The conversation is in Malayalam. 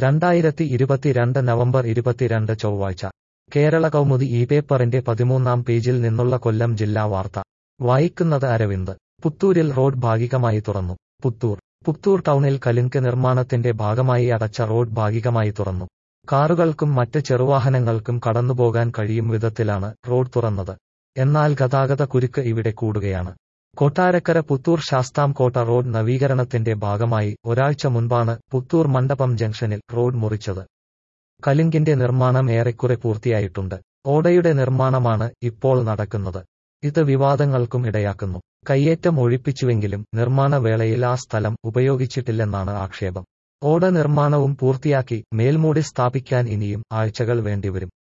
2022 നവംബർ 22 ചൊവ്വാഴ്ച കേരള കൗമുദി ഈ പേപ്പറിന്റെ 13-ാം പേജിൽ നിന്നുള്ള കൊല്ലം ജില്ലാ വാർത്ത വായിക്കുന്നത് അരവിന്ദ്. പുത്തൂരിൽ റോഡ് ഭാഗികമായി തുറന്നു. പുത്തൂർ ടൗണിൽ കലുങ്ക് നിർമ്മാണത്തിന്റെ ഭാഗമായി അടച്ച റോഡ് ഭാഗികമായി തുറന്നു. കാറുകൾക്കും മറ്റ് ചെറുവാഹനങ്ങൾക്കും കടന്നുപോകാൻ കഴിയും വിധത്തിലാണ് റോഡ് തുറന്നത്. എന്നാൽ ഗതാഗത കുരുക്ക് ഇവിടെ കൂടുകയാണ്. കൊട്ടാരക്കര പുത്തൂർ ശാസ്താംകോട്ട റോഡ് നവീകരണത്തിന്റെ ഭാഗമായി ഒരാഴ്ച മുൻപാണ് പുത്തൂർ മണ്ഡപം ജംഗ്ഷനിൽ റോഡ് മുറിച്ചത്. കലുങ്കിന്റെ നിർമ്മാണം ഏറെക്കുറെ പൂർത്തിയായിട്ടുണ്ട്. ഓടയുടെ നിർമ്മാണമാണ് ഇപ്പോൾ നടക്കുന്നത്. ഇത് വിവാദങ്ങൾക്കും ഇടയാക്കുന്നു. കയ്യേറ്റം ഒഴിപ്പിച്ചുവെങ്കിലും നിർമ്മാണ വേളയിൽ ആ സ്ഥലം ഉപയോഗിച്ചിട്ടില്ലെന്നാണ് ആക്ഷേപം. ഓട നിർമ്മാണവും പൂർത്തിയാക്കി മേൽമൂടി സ്ഥാപിക്കാൻ ഇനിയും ആഴ്ചകൾ വേണ്ടിവരും.